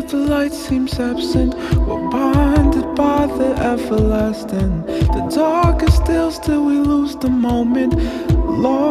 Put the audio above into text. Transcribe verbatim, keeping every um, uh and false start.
but the light seems absent. We're bonded by the everlasting. The dark is still, still we lose the moment. Lost